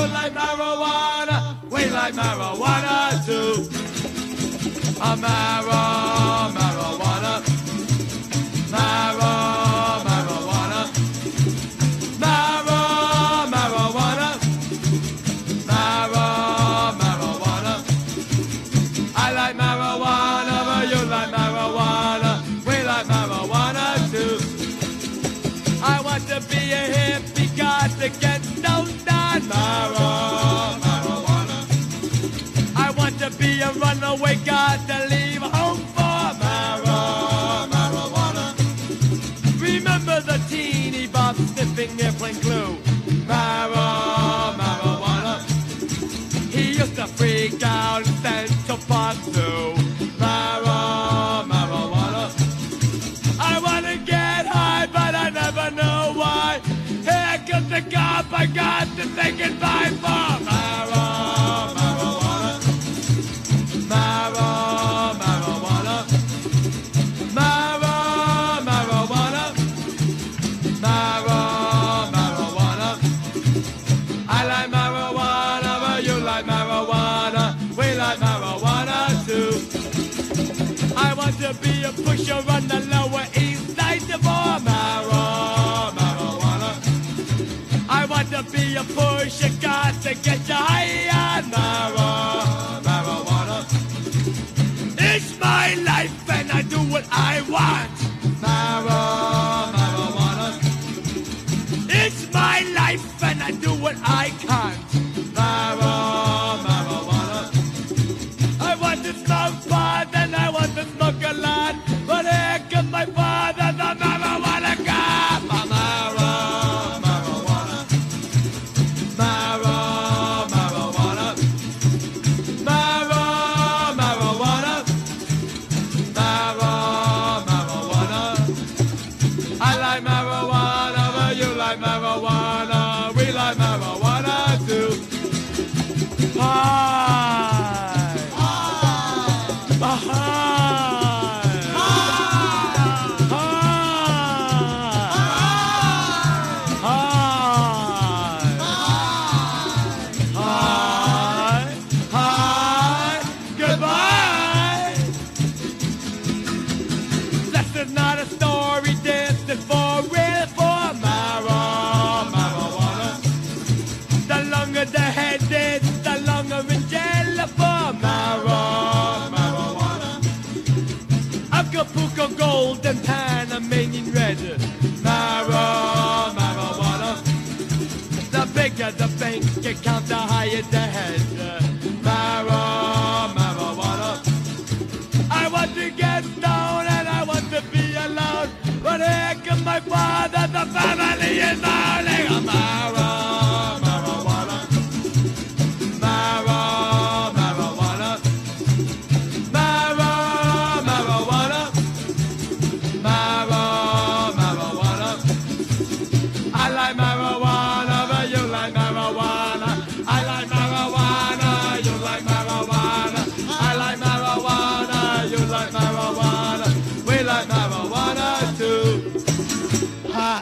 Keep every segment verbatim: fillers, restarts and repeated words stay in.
like marijuana, we like marijuana too. A mara, marijuana, mara, marijuana, mara, marijuana, mara, marijuana. I like marijuana, but you like marijuana, we like marijuana too. I want to be a hippie, got to get stoned on mara, marijuana. I want to be a runaway, got to leave home for mara, marijuana. Remember the teeny bob sniffing airplane glue, mara, marijuana. He used to freak out in Central Park Zoo, mara, marijuana. I want to get high, but I never know why. Here comes the cop, I got to say goodbye for mara, marijuana. Mara, marijuana. Mara, marijuana. Mara, marijuana. I like marijuana, but you like marijuana. We like marijuana too. I want to be a pusher on the Lower East Side for mara, marijuana. I want to be a pusher, got to get you high on mara, marijuana. It's my life and I do what I want, mara, marijuana. It's my life and I do what I can't, mara, marijuana. I want to smoke pot and I want to smoke a lot, but here comes my father, the marijuana cop. Mara, marijuana. Mara, marijuana. Mara, marijuana. Mara, marijuana. I like marijuana, but you like marijuana. We like marijuana too. Hi. Hi. Not a story, this is for real, for mara, marijuana. The longer the head is, the longer in jail for mara, marijuana. Acapulco gold and Panamanian red, mara, marijuana. The bigger the bank account, the higher the head, mara, marijuana. I want to get down and I want to be alone, but here comes my father, the family is howling. Mara, marijuana. Mara, marijuana. Mara, marijuana. Mara, marijuana. I like marijuana, but you like marijuana. I like marijuana, you like marijuana. I like marijuana, you like marijuana. We like marijuana too. Hi.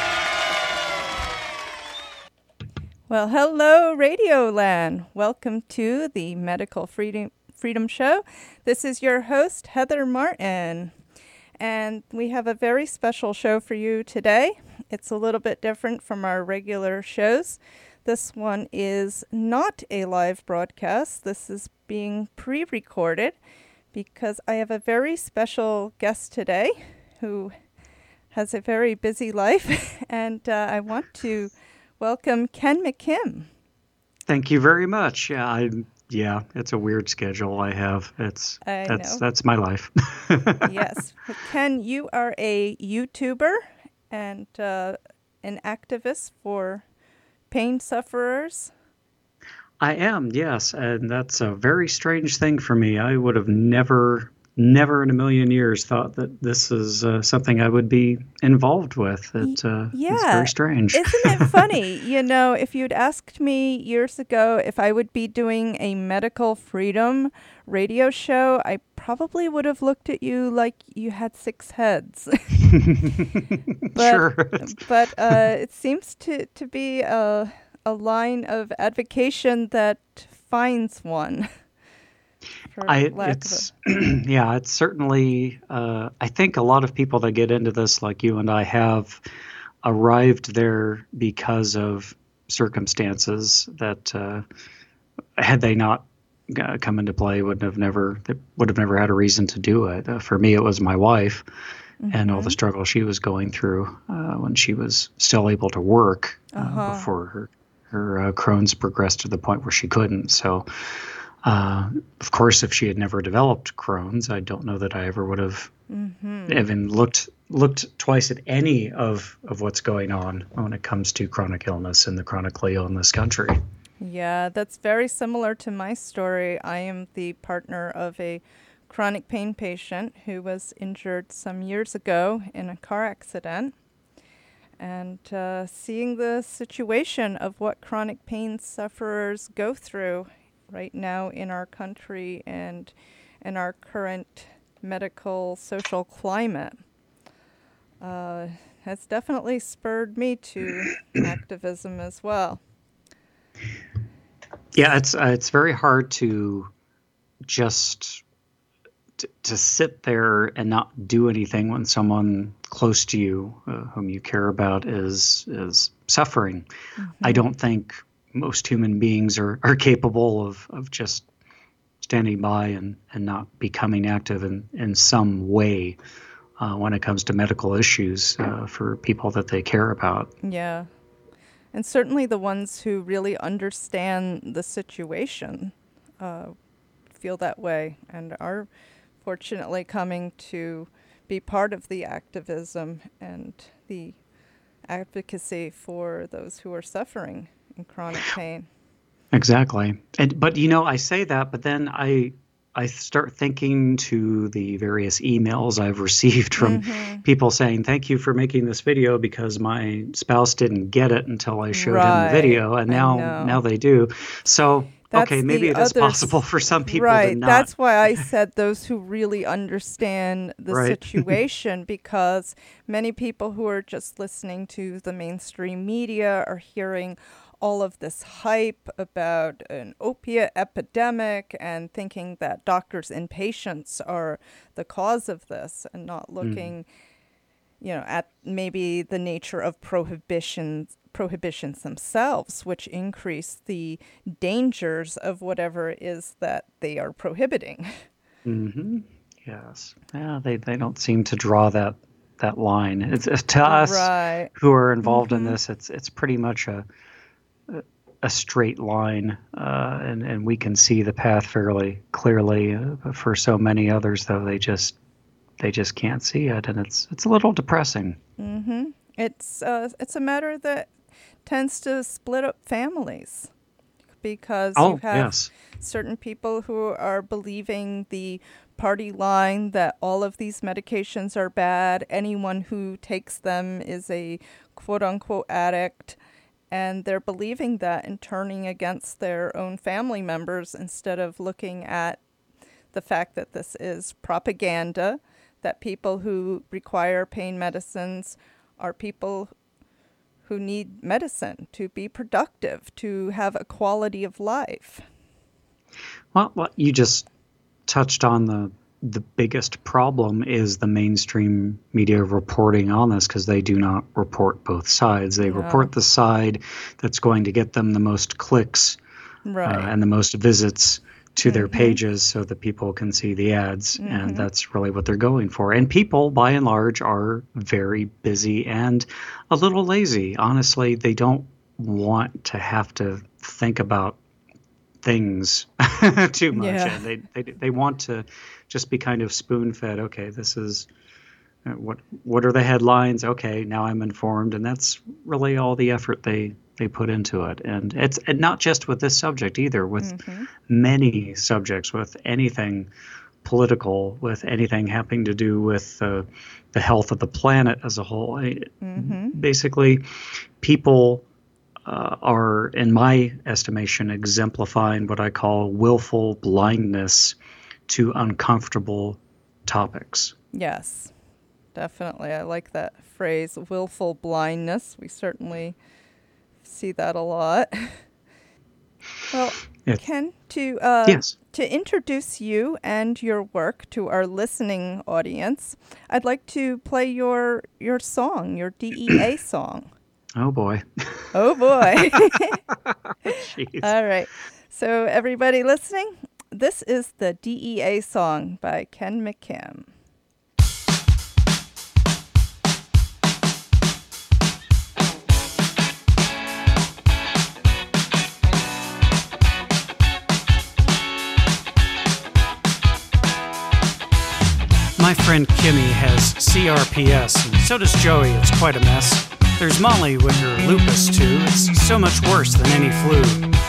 Well, hello, Radioland. Welcome to the Medical Freedom Freedom Show. This is your host, Heather Martin. And we have a very special show for you today. It's a little bit different from our regular shows. This one is not a live broadcast. This is being pre-recorded because I have a very special guest today who has a very busy life. And uh, I want to welcome Ken McKim. Thank you very much. Yeah, I yeah, it's a weird schedule I have. It's I that's know. that's my life. Yes. But Ken, you are a YouTuber and uh, an activist for pain sufferers. I am, yes, and that's a very strange thing for me. I would have never, never in a million years thought that this is uh, something I would be involved with. It, uh, yeah. It's very strange. Isn't it funny? You know, if you'd asked me years ago if I would be doing a medical freedom radio show, I probably would have looked at you like you had six heads. but, Sure. But uh, it seems to, to be a, a line of advocation that finds one. I, it's yeah, it's certainly. Uh, I think a lot of people that get into this, like you and I, have arrived there because of circumstances that, uh, had they not uh, come into play, would have never they would have never had a reason to do it. Uh, for me, it was my wife mm-hmm. and all the struggle she was going through uh, when she was still able to work uh, uh-huh. before her her uh, Crohn's progressed to the point where she couldn't. So. Uh, of course, if she had never developed Crohn's, I don't know that I ever would have mm-hmm. even looked looked twice at any of, of what's going on when it comes to chronic illness in the chronically ill in this country. Yeah, that's very similar to my story. I am the partner of a chronic pain patient who was injured some years ago in a car accident. And uh, seeing the situation of what chronic pain sufferers go through right now in our country and in our current medical social climate uh, has definitely spurred me to activism as well. Yeah, it's uh, it's very hard to just to, to sit there and not do anything when someone close to you, uh, whom you care about, is is suffering. Mm-hmm. I don't think most human beings are, are capable of, of just standing by and, and not becoming active in, in some way uh, when it comes to medical issues uh, for people that they care about. Yeah. And certainly the ones who really understand the situation uh, feel that way and are fortunately coming to be part of the activism and the advocacy for those who are suffering in chronic pain. Exactly. And but you know, I say that, but then I I start thinking to the various emails I've received from mm-hmm. people saying, thank you for making this video because my spouse didn't get it until I showed right. him the video, and now now they do. So That's okay, maybe it is others, possible for some people right. to not. That's why I said those who really understand the right. situation, because many people who are just listening to the mainstream media are hearing all of this hype about an opiate epidemic and thinking that doctors and patients are the cause of this and not looking, mm. you know, at maybe the nature of prohibitions prohibitions themselves, which increase the dangers of whatever it is that they are prohibiting. Mm-hmm. Yes. Yeah, they, they don't seem to draw that that line. It's, it's to us right. who are involved mm-hmm. in this, it's it's pretty much a a straight line, uh, and, and we can see the path fairly clearly. Uh, but for so many others, though, they just they just can't see it, and it's it's a little depressing. Mm-hmm. It's uh, it's a matter that tends to split up families because oh, you have yes. certain people who are believing the party line that all of these medications are bad. Anyone who takes them is a quote-unquote addict. And they're believing that and turning against their own family members instead of looking at the fact that this is propaganda, that people who require pain medicines are people who need medicine to be productive, to have a quality of life. Well, well you just touched on the the biggest problem is the mainstream media reporting on this, because they do not report both sides. They yeah. report the side that's going to get them the most clicks right. uh, and the most visits to mm-hmm. their pages so that people can see the ads. Mm-hmm. And that's really what they're going for. And people, by and large, are very busy and a little lazy. Honestly, they don't want to have to think about things too much. Yeah. And they, they they want to just be kind of spoon-fed. Okay, this is uh, what what are the headlines? Okay, now I'm informed, and that's really all the effort they they put into it. And it's and not just with this subject either, with mm-hmm. many subjects, with anything political, with anything having to do with uh, the health of the planet as a whole. Mm-hmm. Basically, people Uh, are, in my estimation, exemplifying what I call willful blindness to uncomfortable topics. Yes, definitely. I like that phrase, willful blindness. We certainly see that a lot. Well, It- Ken, to uh, Yes. to introduce you and your work to our listening audience, I'd like to play your your song, your D E A song. Oh boy. Oh boy! Jeez. All right. So everybody listening, this is the D E A song by Ken McKim. My friend Kimmy has C R P S, and so does Joey. It's quite a mess. There's Molly with her lupus, too. It's so much worse than any flu.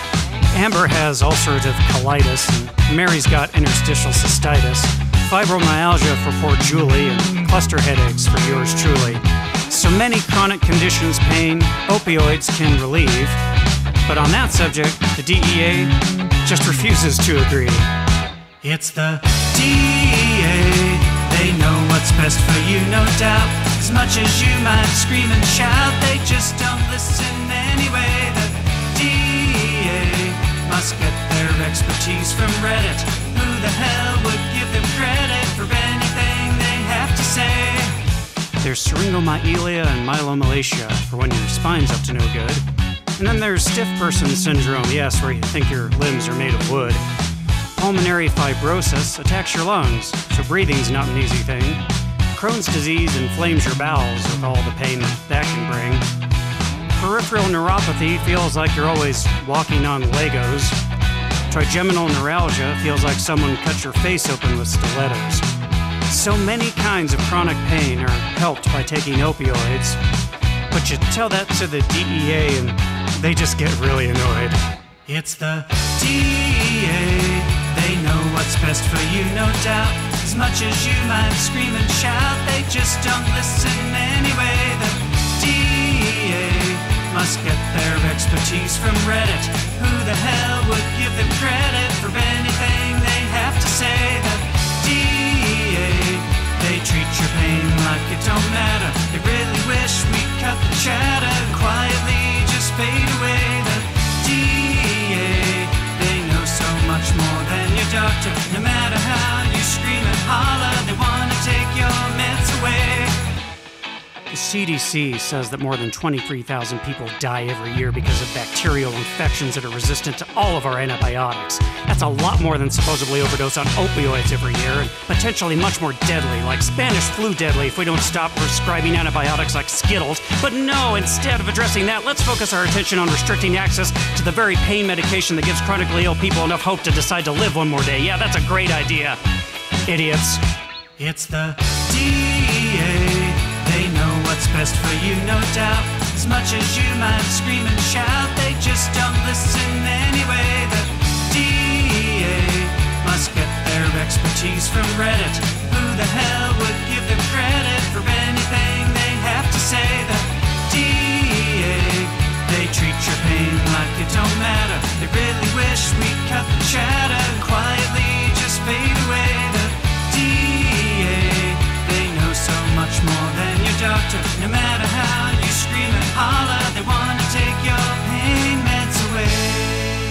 Amber has ulcerative colitis, and Mary's got interstitial cystitis, fibromyalgia for poor Julie, and cluster headaches for yours truly. So many chronic conditions pain opioids can relieve. But on that subject, the D E A just refuses to agree. It's the D E A. They know what's best for you, no doubt. As much as you might scream and shout, they just don't listen anyway. The D E A must get their expertise from Reddit. Who the hell would give them credit for anything they have to say? There's syringomyelia and myelomalacia for when your spine's up to no good. And then there's stiff person syndrome, yes, where you think your limbs are made of wood. Pulmonary fibrosis attacks your lungs, so breathing's not an easy thing. Crohn's disease inflames your bowels with all the pain that that can bring. Peripheral neuropathy feels like you're always walking on Legos. Trigeminal neuralgia feels like someone cut your face open with stilettos. So many kinds of chronic pain are helped by taking opioids. But you tell that to the D E A and they just get really annoyed. It's the D E A. They know what's best for you, no doubt. As much as you might scream and shout, they just don't listen anyway. The D E A must get their expertise from Reddit. Who the hell would give them credit for anything they have to say? The D E A, they treat your pain like it don't matter. They really wish we'd cut the chatter and quietly just fade away. The D E A, they know so much more than your doctor. No matter how you scream and holler, they want to take your meds away. The C D C says that more than twenty-three thousand people die every year because of bacterial infections that are resistant to all of our antibiotics. That's a lot more than supposedly overdose on opioids every year, and potentially much more deadly, like Spanish flu deadly if we don't stop prescribing antibiotics like Skittles. But no, instead of addressing that, let's focus our attention on restricting access to the very pain medication that gives chronically ill people enough hope to decide to live one more day. Yeah, that's a great idea. Idiots. It's the D E A. They know what's best for you, no doubt. As much as you might scream and shout, they just don't listen anyway. The D E A must get their expertise from Reddit. Who the hell would give them credit for anything they have to say? The D E A, they treat your pain like it don't matter. They really wish we'd cut the chatter and quietly just fade away. The D E A, they know so much more than your doctor. No matter how you scream and holler, they want to take your pain meds away.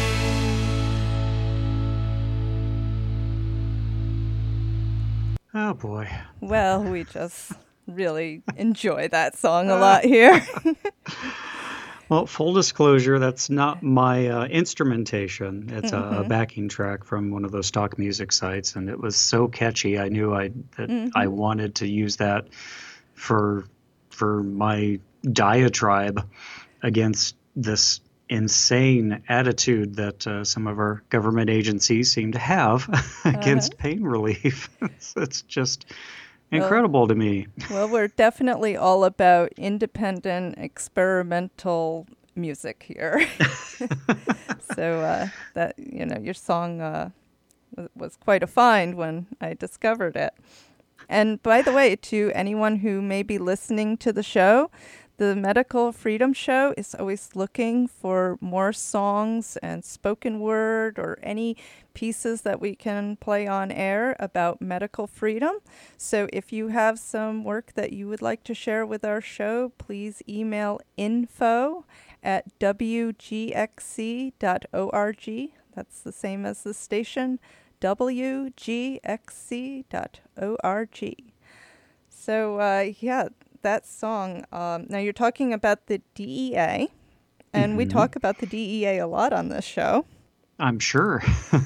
Oh boy. Well, we just really enjoy that song a lot here. Well, full disclosure, that's not my uh, instrumentation. It's mm-hmm. a, a backing track from one of those stock music sites, and it was so catchy. I knew I that mm-hmm. I wanted to use that for for my diatribe against this insane attitude that uh, some of our government agencies seem to have against uh-huh. pain relief. it's, it's just incredible well, to me. Well, we're definitely all about independent, experimental music here. so uh, that, you know, your song uh, w- was quite a find when I discovered it. And by the way, to anyone who may be listening to the show, The Medical Freedom Show is always looking for more songs and spoken word or any pieces that we can play on air about medical freedom. So if you have some work that you would like to share with our show, please email info at w g x c dot org. That's the same as the station, w g x c dot org. So, uh, yeah. That song, um, now you're talking about the D E A, and mm-hmm. we talk about the D E A a lot on this show. I'm sure.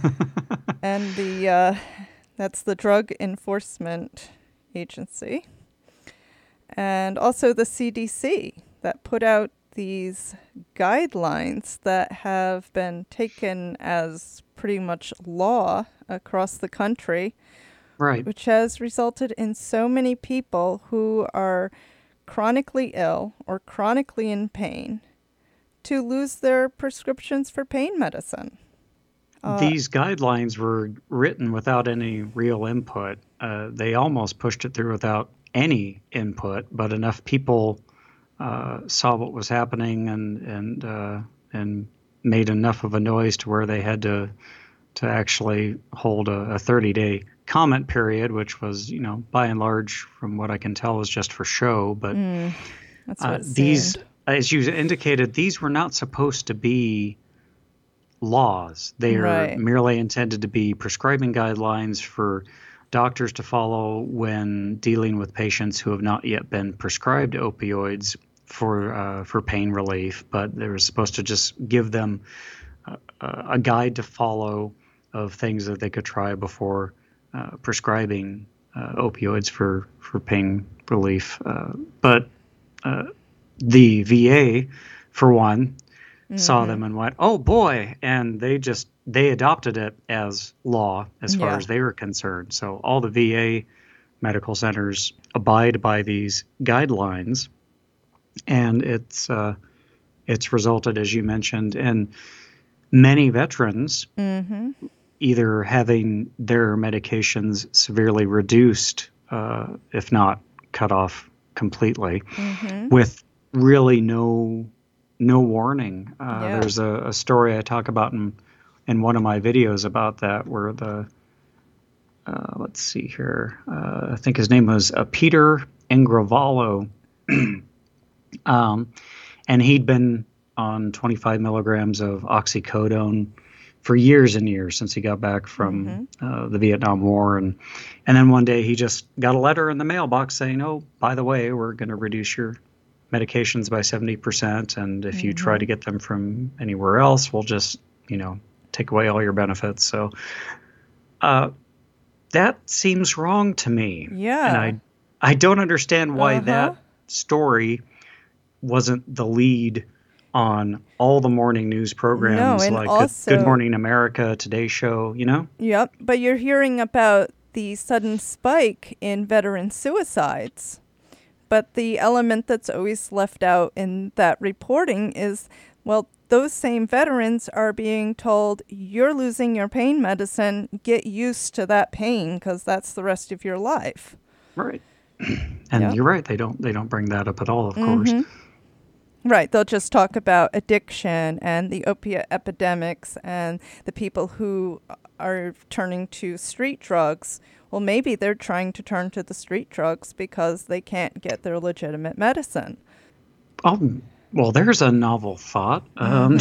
And the uh, that's the Drug Enforcement Agency. And also the C D C that put out these guidelines that have been taken as pretty much law across the country. Right. Which has resulted in so many people who are chronically ill or chronically in pain to lose their prescriptions for pain medicine. Uh, These guidelines were written without any real input. Uh, they almost pushed it through without any input, but enough people uh, saw what was happening and and uh, and made enough of a noise to where they had to to actually hold a thirty-day comment period, which was, you know, by and large, from what I can tell, was just for show. But mm, that's what uh, these, as you indicated, these were not supposed to be laws. They are right. merely intended to be prescribing guidelines for doctors to follow when dealing with patients who have not yet been prescribed opioids for uh, for pain relief. But they were supposed to just give them a, a guide to follow of things that they could try before uh, prescribing uh, opioids for, for pain relief. Uh, but uh, the V A, for one, mm-hmm. saw them and went, oh boy, and they just, they adopted it as law as far yeah. as they were concerned. So all the V A medical centers abide by these guidelines, and it's uh, it's resulted, as you mentioned, in many veterans mm-hmm. either having their medications severely reduced, uh, if not cut off completely, mm-hmm. with really no no warning. Uh, yeah. There's a, a story I talk about in in one of my videos about that, where the uh, let's see here, uh, I think his name was uh, Peter Ingravallo, um, and he'd been on twenty-five milligrams of oxycodone for years and years since he got back from mm-hmm. uh, the Vietnam War. And and then one day he just got a letter in the mailbox saying, oh, by the way, we're going to reduce your medications by seventy percent. And if mm-hmm. you try to get them from anywhere else, we'll just, you know, take away all your benefits. So uh, that seems wrong to me. Yeah. And I, I don't understand why uh-huh. that story wasn't the lead on all the morning news programs, no, like also, Good, Good Morning America, Today Show, you know? Yep, but you're hearing about the sudden spike in veteran suicides. But the element that's always left out in that reporting is, well, those same veterans are being told, you're losing your pain medicine, get used to that pain because that's the rest of your life. Right. And yep. you're right, they don't they don't bring that up at all, of mm-hmm. course. Right, they'll just talk about addiction and the opiate epidemics and the people who are turning to street drugs. Well, maybe they're trying to turn to the street drugs because they can't get their legitimate medicine. Oh, well, there's a novel thought. Um,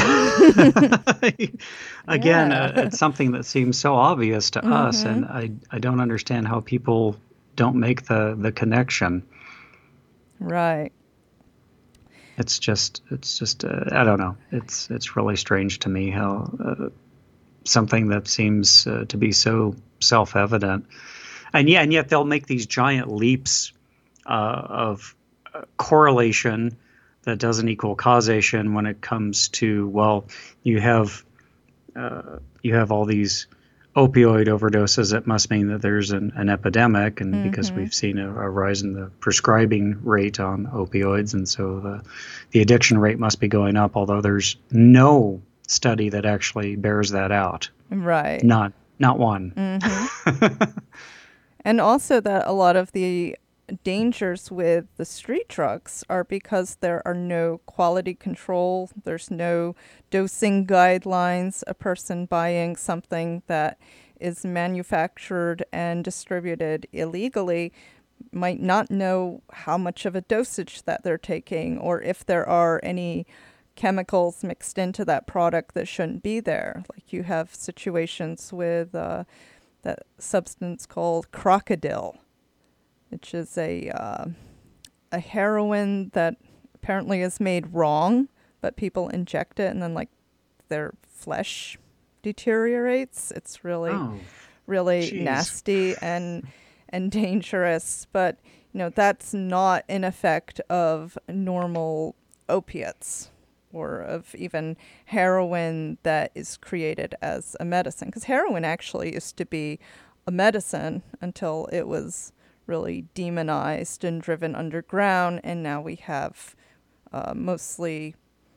again, Yeah. uh, it's something that seems so obvious to mm-hmm. us, and I, I don't understand how people don't make the, the connection. Right. It's just, it's just, uh, I don't know. It's, it's really strange to me how uh, something that seems uh, to be so self-evident, and yeah, and yet they'll make these giant leaps uh, of uh, correlation that doesn't equal causation when it comes to, well, you have, uh, you have all these opioid overdoses. It must mean that there's an, an epidemic, and mm-hmm. because we've seen a, a rise in the prescribing rate on opioids, and so the the addiction rate must be going up, although there's no study that actually bears that out. Right. Not not one. Mm-hmm. And also that a lot of the dangers with the street drugs are because there are no quality control. There's no dosing guidelines. A person buying something that is manufactured and distributed illegally might not know how much of a dosage that they're taking, or if there are any chemicals mixed into that product that shouldn't be there. Like you have situations with uh, that substance called crocodile, which is a uh, a heroin that apparently is made wrong, but people inject it and then like their flesh deteriorates. It's really, Oh, really jeez. nasty and and dangerous. But you know that's not an effect of normal opiates or of even heroin that is created as a medicine. Because heroin actually used to be a medicine until it was really demonized and driven underground, and now we have uh, mostly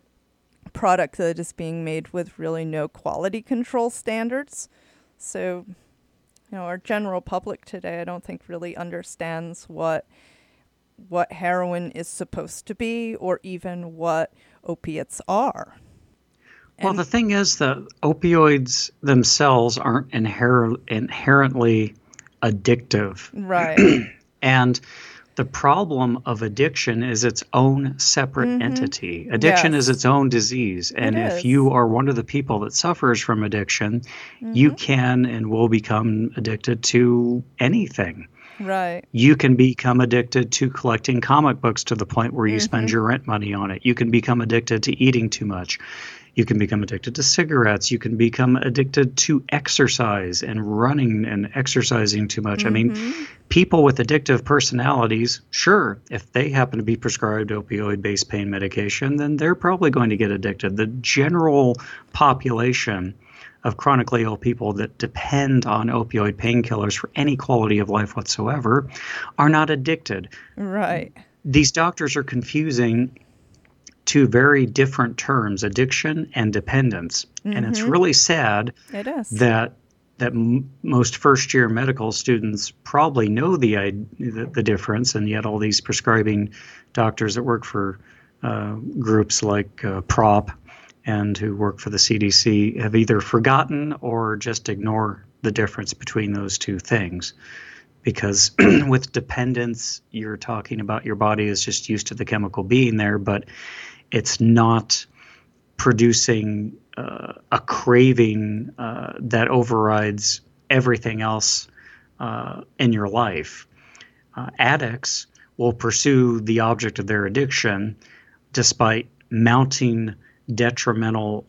product that is being made with really no quality control standards. So, you know, our general public today, I don't think really understands what what heroin is supposed to be, or even what opiates are. Well, And- the thing is that opioids themselves aren't inher- inherently addictive. Right. And the problem of addiction is its own separate entity. Addiction Yes. is its own disease. And It if is. you are one of the people that suffers from addiction, you can and will become addicted to anything. Right. You can become addicted to collecting comic books to the point where you spend your rent money on it. You can become addicted to eating too much. You can become addicted to cigarettes. You can become addicted to exercise and running and exercising too much. I mean, people with addictive personalities, sure, if they happen to be prescribed opioid-based pain medication, then they're probably going to get addicted. The general population of chronically ill people that depend on opioid painkillers for any quality of life whatsoever are not addicted. Right. These doctors are confusing two very different terms, addiction and dependence. And it's really sad It is. that that m- most first-year medical students probably know the, i- the the difference, and yet all these prescribing doctors that work for uh, groups like uh, PROP and who work for the C D C have either forgotten or just ignore the difference between those two things. Because with dependence, you're talking about your body is just used to the chemical being there, but it's not producing uh, a craving uh, that overrides everything else uh, in your life. Uh, addicts will pursue the object of their addiction despite mounting detrimental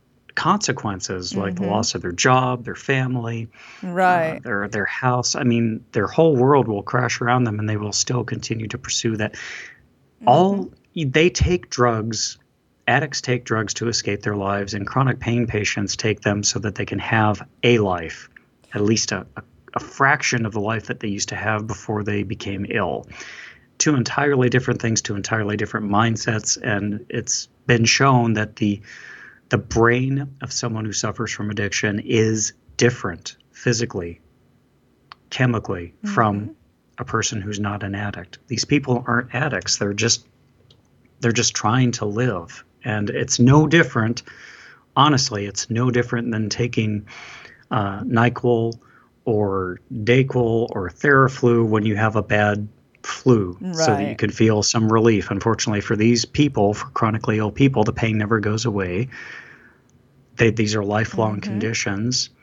consequences like the loss of their job, their family, Right. uh, their their house. I mean, their whole world will crash around them, and they will still continue to pursue that. All they take drugs. Addicts take drugs to escape their lives, and chronic pain patients take them so that they can have a life, at least a, a, a fraction of the life that they used to have before they became ill. Two entirely different things, two entirely different mindsets, and it's been shown that the the brain of someone who suffers from addiction is different physically, chemically, from a person who's not an addict. These people aren't addicts. They're just they're just trying to live. And it's no different, honestly, it's no different than taking uh, NyQuil or Dayquil or Theraflu when you have a bad flu so that you Right. can feel some relief. Unfortunately for these people, for chronically ill people, the pain never goes away. They, these are lifelong conditions.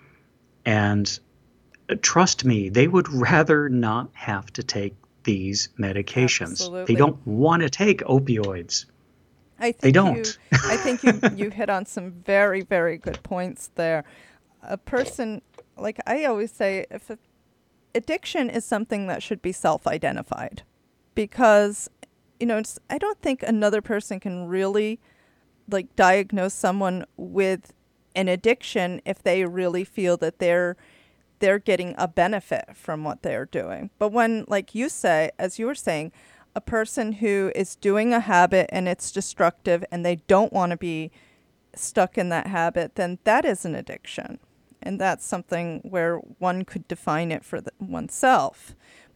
And uh, trust me, they would rather not have to take these medications. Absolutely. They don't want to take opioids. I think They don't. You, I think you, you hit on some very, very good points there. A person, like I always say, if a, addiction is something that should be self-identified, because, you know, it's, I don't think another person can really like diagnose someone with an addiction if they really feel that they're they're getting a benefit from what they're doing. But when, like you say, as you were saying, a person who is doing a habit and it's destructive and they don't want to be stuck in that habit, then that is an addiction. And that's something where one could define it for the, oneself.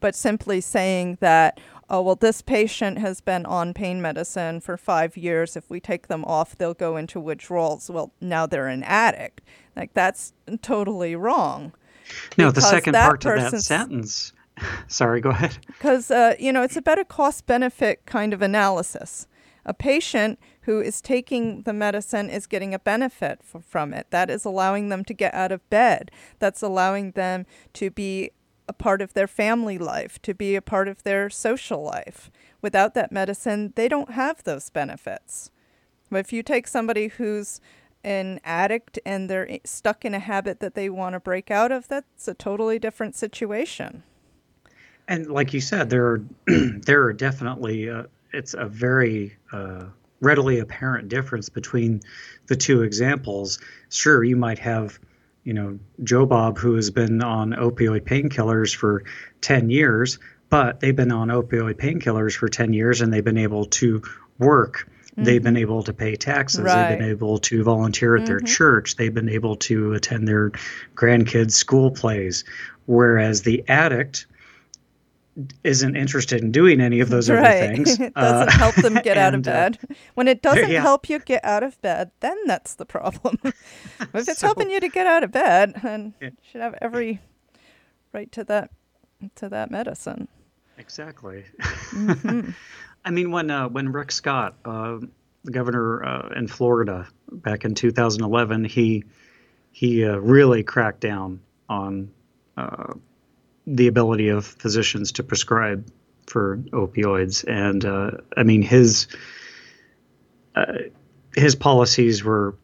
but simply saying that, oh, well, this patient has been on pain medicine for five years. If we take them off, they'll go into withdrawals. Well, now they're an addict. Like, that's totally wrong. No, the second part to that sentence. Sorry, go ahead. Because, uh, you know, it's about a cost-benefit kind of analysis. A patient who is taking the medicine is getting a benefit f- from it. That is allowing them to get out of bed. That's allowing them to be a part of their family life, to be a part of their social life. Without that medicine, they don't have those benefits. But if you take somebody who's an addict and they're stuck in a habit that they want to break out of, that's a totally different situation. And like you said, there are there are definitely uh, it's a very uh, readily apparent difference between the two examples. Sure, you might have, you know, Joe Bob, who has been on opioid painkillers for ten years, but they've been on opioid painkillers for ten years and they've been able to work. Mm-hmm. They've been able to pay taxes. Right. They've been able to volunteer at mm-hmm. their church. They've been able to attend their grandkids' school plays. Whereas the addict isn't interested in doing any of those right. other things. It doesn't uh, help them get out of bed. Uh, when it doesn't yeah. help you get out of bed, then that's the problem. If it's so, helping you to get out of bed, then yeah. you should have every right to that to that medicine. Exactly. Mm-hmm. I mean, when uh, when Rick Scott, uh, the governor uh, in Florida back in two thousand eleven, he he uh, really cracked down on uh, the ability of physicians to prescribe for opioids, and uh, I mean his uh, his policies were.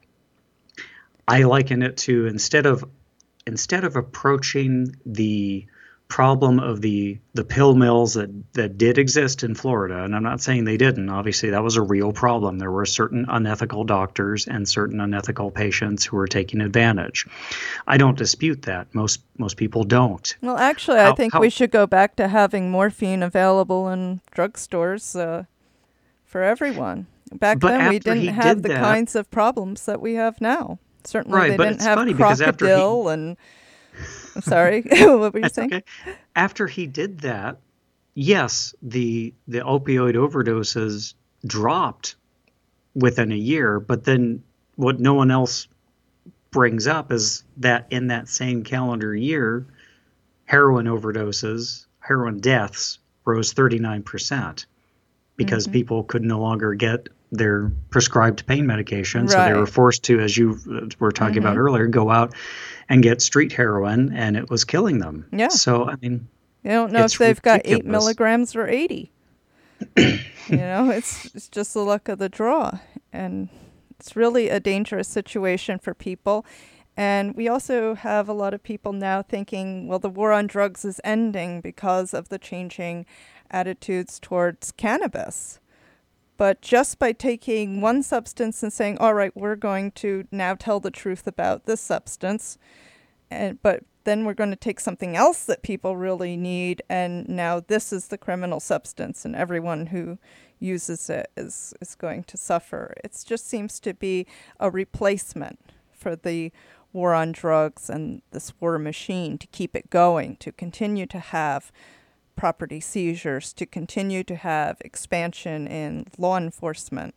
I liken it to instead of instead of approaching the problem of the the pill mills that that did exist in Florida, and I'm not saying they didn't. Obviously, that was a real problem. There were certain unethical doctors and certain unethical patients who were taking advantage. I don't dispute that. Most most people don't. Well, actually, how, I think how, we should go back to having morphine available in drugstores uh, for everyone. Back then, we didn't have did the that, kinds of problems that we have now. Certainly, right, they but didn't it's have funny crocodile he, and. I'm sorry. What were you saying? Okay. After he did that, yes, the the opioid overdoses dropped within a year, but then what no one else brings up is that in that same calendar year, heroin overdoses, heroin deaths rose thirty-nine percent because mm-hmm. people could no longer get their prescribed pain medication. Right. So they were forced to, as you were talking mm-hmm. about earlier, go out and get street heroin, and it was killing them. Yeah. So, I mean, you don't know if they've ridiculous. got eight milligrams or eighty. You know, it's it's just the luck of the draw. And it's really a dangerous situation for people. And we also have a lot of people now thinking, well, the war on drugs is ending because of the changing attitudes towards cannabis. But just by taking one substance and saying, all right, we're going to now tell the truth about this substance, and but then we're going to take something else that people really need, and now this is the criminal substance, and everyone who uses it is, is going to suffer. It just seems to be a replacement for the war on drugs and this war machine to keep it going, to continue to have property seizures, to continue to have expansion in law enforcement.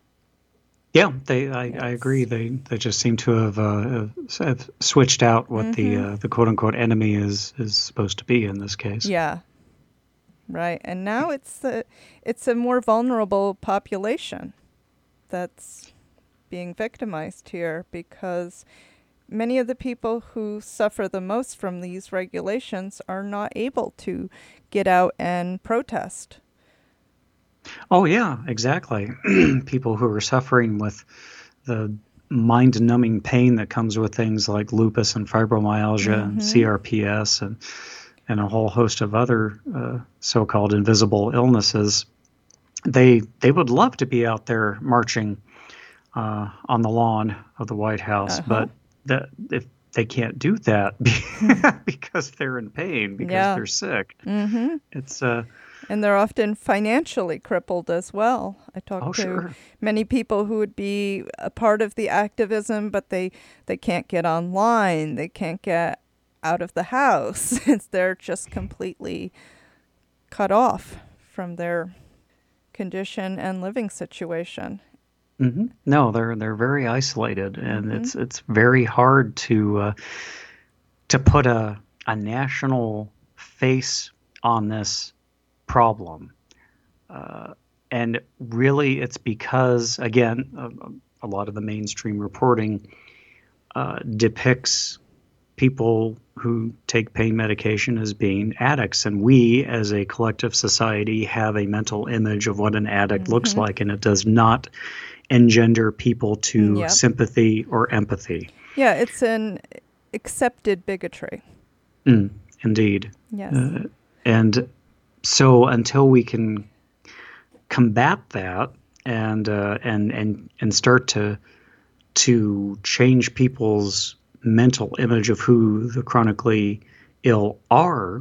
Yeah, they. I, yes. I agree. They they just seem to have, uh, have switched out what mm-hmm. the uh, the quote unquote enemy is is supposed to be in this case. Yeah, right. And now it's the it's a more vulnerable population that's being victimized here, because many of the people who suffer the most from these regulations are not able to get out and protest. Oh, yeah, exactly. People who are suffering with the mind-numbing pain that comes with things like lupus and fibromyalgia mm-hmm. and C R P S and, and a whole host of other uh, so-called invisible illnesses, they they would love to be out there marching uh, on the lawn of the White House, uh-huh. but that if they can't do that because they're in pain, because yeah. they're sick. Mm-hmm. It's uh, and they're often financially crippled as well. I talk oh, to sure. many people who would be a part of the activism, but they, they can't get online. They can't get out of the house. They're just completely cut off from their condition and living situation. Mm-hmm. No, they're they're very isolated, and Mm-hmm. it's it's very hard to uh, to put a a national face on this problem. Uh, and really, it's because, again, a, a lot of the mainstream reporting uh, depicts people who take pain medication as being addicts. And we, as a collective society, have a mental image of what an addict Mm-hmm. looks like, and it does not engender people to Yep. sympathy or empathy. Yeah, it's an accepted bigotry. Mm, indeed. Yes. Uh, and so until we can combat that and uh, and and and start to to change people's mental image of who the chronically ill are,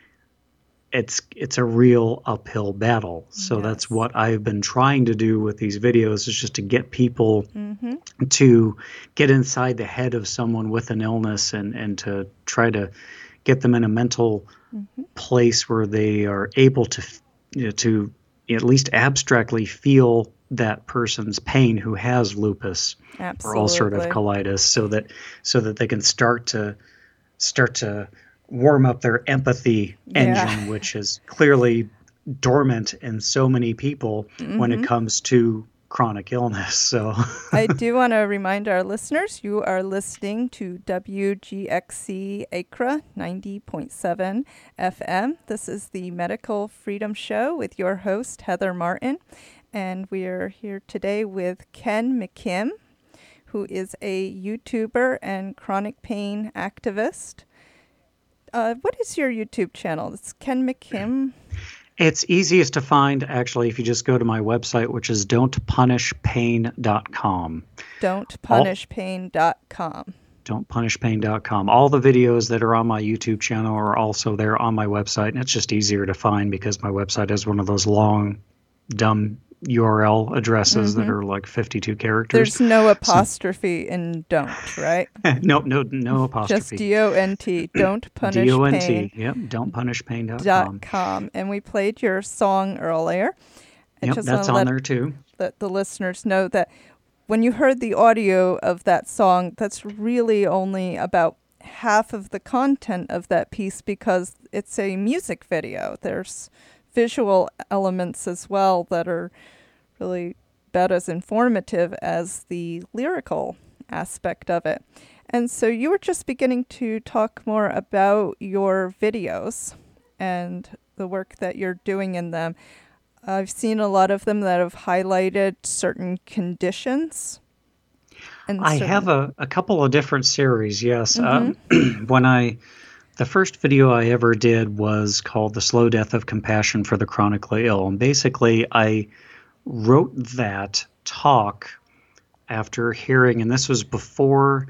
it's it's a real uphill battle. So Yes. that's what I've been trying to do with these videos, is just to get people Mm-hmm. to get inside the head of someone with an illness, and and to try to get them in a mental Mm-hmm. place where they are able to, you know, to at least abstractly feel that person's pain who has lupus or ulcerative Absolutely. colitis, so that so that they can start to start to warm up their empathy Yeah. engine, which is clearly dormant in so many people when Mm-hmm. it comes to chronic illness. So I do want to remind our listeners, you are listening to W G X C Acra ninety point seven F M. This is the Medical Freedom Show with your host, Heather Martin. And we are here today with Ken McKim, who is a YouTuber and chronic pain activist. Uh, what is your YouTube channel? It's Ken McKim. it's easiest to find, actually, if you just go to my website, which is don't punish pain dot com. don't punish pain dot com. don't punish pain dot com. All the videos that are on my YouTube channel are also there on my website, and it's just easier to find because my website has one of those long, dumb U R L addresses that are like fifty-two characters. There's no apostrophe in don't, right? no, no, no apostrophe. Just D O N T, don't punish D O N T. pain Yep, don't punish pain dot com. dot com. And we played your song earlier. I Yep, just that's wanna on let, there too. let the listeners know that when you heard the audio of that song, that's really only about half of the content of that piece because it's a music video. There's visual elements as well that are really about as informative as the lyrical aspect of it. And so you were just beginning to talk more about your videos and the work that you're doing in them. I've seen a lot of them that have highlighted certain conditions. And I certain- have a, a couple of different series, yes. Mm-hmm. Um, when I, the first video I ever did was called The Slow Death of Compassion for the Chronically Ill. And basically, I wrote that talk after hearing, and this was before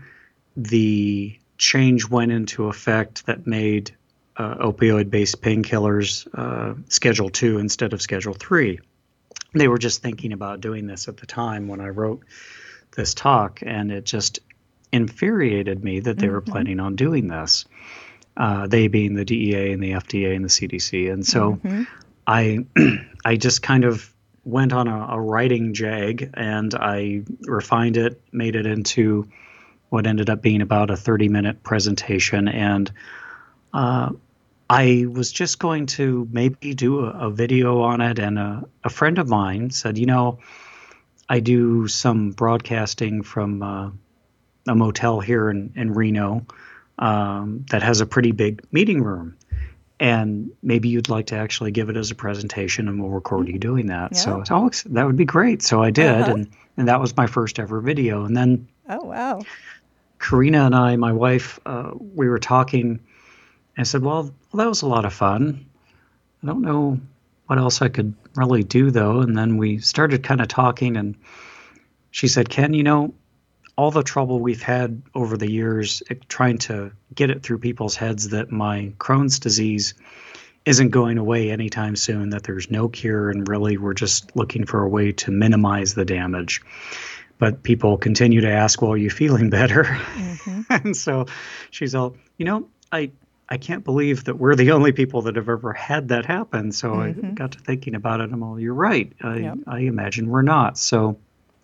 the change went into effect that made uh, opioid-based painkillers uh, Schedule two instead of Schedule three. They were just thinking about doing this at the time when I wrote this talk, and it just infuriated me that they were planning on doing this, uh, they being the D E A and the F D A and the C D C. And so Mhm. I I just kind of went on a, a writing jag, and I refined it, made it into what ended up being about a thirty-minute presentation. And uh, I was just going to maybe do a, a video on it, and a, a friend of mine said, you know, I do some broadcasting from uh, a motel here in, in Reno um, that has a pretty big meeting room. And maybe you'd like to actually give it as a presentation, and we'll record you doing that. Yeah. So, so Alex, that would be great. So I did, Uh-huh. and, and that was my first ever video. And then Oh, wow. Karina and I, my wife, uh, we were talking. I said, well, well, that was a lot of fun. I don't know what else I could really do, though. And then we started kind of talking, and she said, Ken, you know, all the trouble we've had over the years eh, trying to get it through people's heads that my Crohn's disease isn't going away anytime soon, that there's no cure, and really we're just looking for a way to minimize the damage. But people continue to ask, well, are you feeling better? Mm-hmm. And so she's all, you know, I I can't believe that we're the only people that have ever had that happen. So Mm-hmm. I got to thinking about it. I'm all, you're right. I, Yep. I imagine we're not. So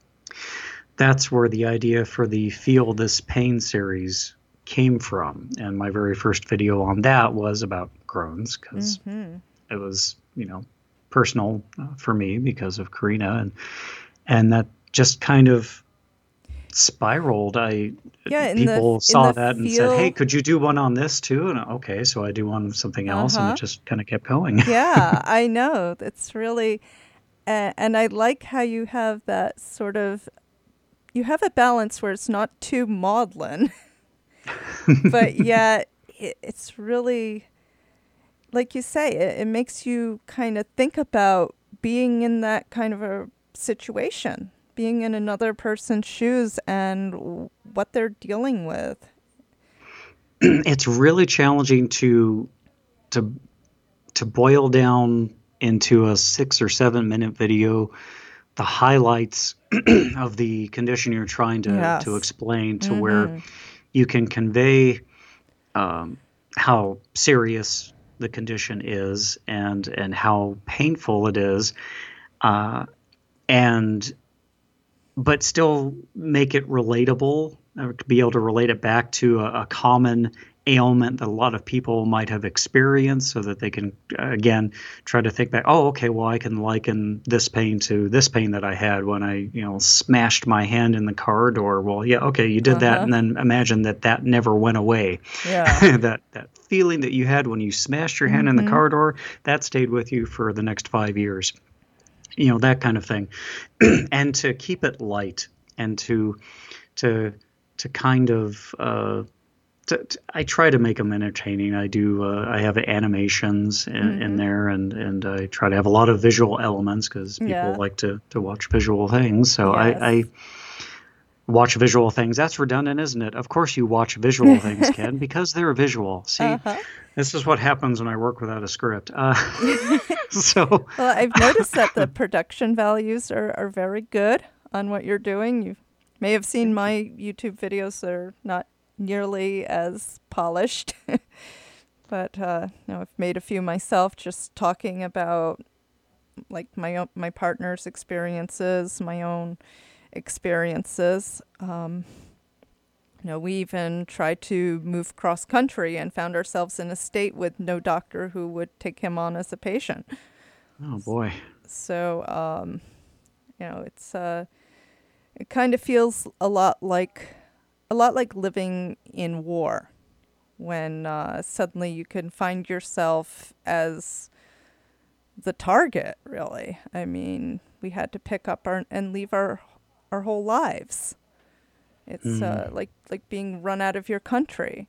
that's where the idea for the Feel This Pain series came from. And my very first video on that was about Crohn's, because Mm-hmm. it was, you know, personal uh, for me because of Karina. And, and that just kind of spiraled. I Yeah, in the- people in saw the that and feel- said, "Hey, could you do one on this too?" And okay, so I do one of something else, Uh-huh. and it just kind of kept going. Yeah, I know. It's really, uh, and I like how you have that sort of, you have a balance where it's not too maudlin, but yet it, it's really, like you say, it, it makes you kind of think about being in that kind of a situation, being in another person's shoes and w- what they're dealing with. It's really challenging to to to boil down into a six or seven minute video the highlights of the condition you're trying to Yes. to explain, to Mhm. where you can convey um, how serious the condition is and and how painful it is, uh, and but still make it relatable, or to be able to relate it back to a, a common ailment that a lot of people might have experienced, so that they can, again, try to think back, oh, okay, well, I can liken this pain to this pain that I had when I, you know, smashed my hand in the car door. Well, yeah, okay, you did that, Uh-huh. and then imagine that that never went away. Yeah. that that feeling that you had when you smashed your hand in the car door, that stayed with you for the next five years. You know, that kind of thing. And to keep it light, and to to to kind of uh, to, to, I try to make them entertaining. I do. Uh, I have animations in, Mm-hmm. in there, and and I try to have a lot of visual elements, because people Yeah. like to to watch visual things. So Yes. I, I watch visual things. That's redundant, isn't it? Of course you watch visual things, Ken, because they're visual. See, Uh-huh. this is what happens when I work without a script. Uh, so. Well, I've noticed that the production values are, are very good on what you're doing. You may have seen my YouTube videos. They're not nearly as polished. But uh, you know, I've made a few myself, just talking about like my own, my partner's experiences, my own experiences. Um, you know, we even tried to move cross country and found ourselves in a state with no doctor who would take him on as a patient. Oh boy. So, um, you know, it's uh, it kind of feels a lot like a lot like living in war, when uh, suddenly you can find yourself as the target. Really, I mean, we had to pick up our and leave our our whole lives. It's Mm. uh, like like being run out of your country.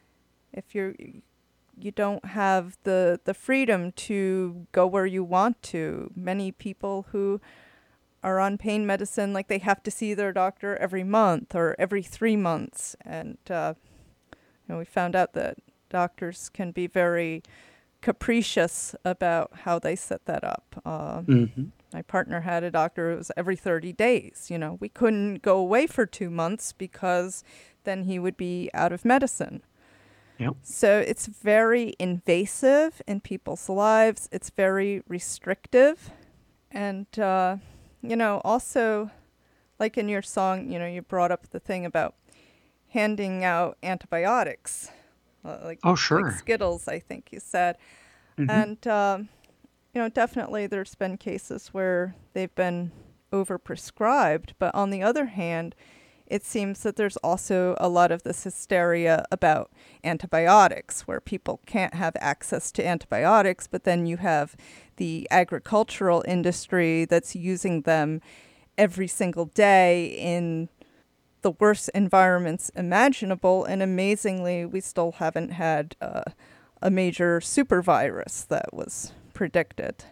If you're you don't have the the freedom to go where you want to. Many people who are on pain medicine, like, they have to see their doctor every month or every three months, and uh, you know, we found out that doctors can be very capricious about how they set that up. Uh, Mm-hmm. My partner had a doctor who was every thirty days. You know, we couldn't go away for two months because then he would be out of medicine. Yep. So it's very invasive in people's lives. It's very restrictive. And, uh, you know, also, like in your song, you know, you brought up the thing about handing out antibiotics. Uh, like, Oh, sure. like Skittles, I think you said. Mhm. And, um, you know, definitely there's been cases where they've been overprescribed. But on the other hand, it seems that there's also a lot of this hysteria about antibiotics, where people can't have access to antibiotics, but then you have the agricultural industry that's using them every single day in the worst environments imaginable. And amazingly, we still haven't had uh, a major super virus that was predicted.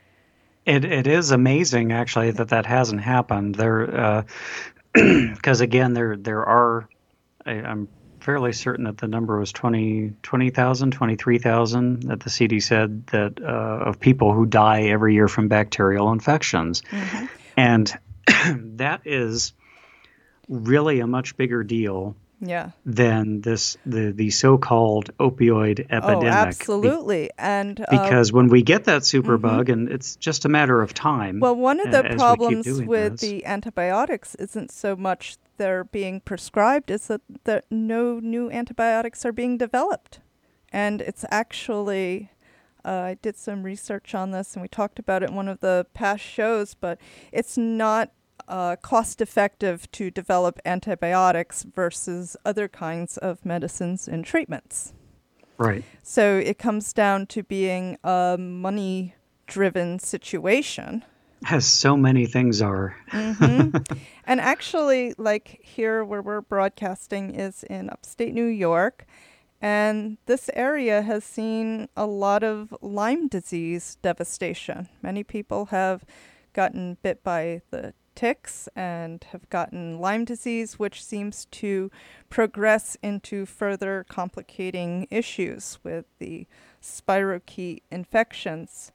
It it is amazing, actually, that that hasn't happened. There, because again, there there are. I, I'm fairly certain that the number was twenty thousand, twenty-three thousand that the C D said that uh, of people who die every year from bacterial infections, and that is really a much bigger deal Yeah. than this the the so-called opioid epidemic. Oh, absolutely. Be- and uh, because when we get that superbug, mm-hmm. and it's just a matter of time. Well, one of the as problems we keep doing with this. the antibiotics isn't so much they're being prescribed, is that there, no new antibiotics are being developed. And it's actually, uh, I did some research on this, and we talked about it in one of the past shows, but it's not Uh, cost-effective to develop antibiotics versus other kinds of medicines and treatments. Right. So it comes down to being a money-driven situation. As so many things are. Mm-hmm. And actually, like here where we're broadcasting is in upstate New York, and this area has seen a lot of Lyme disease devastation. Many people have gotten bit by the ticks and have gotten Lyme disease, which seems to progress into further complicating issues with the spirochete infections.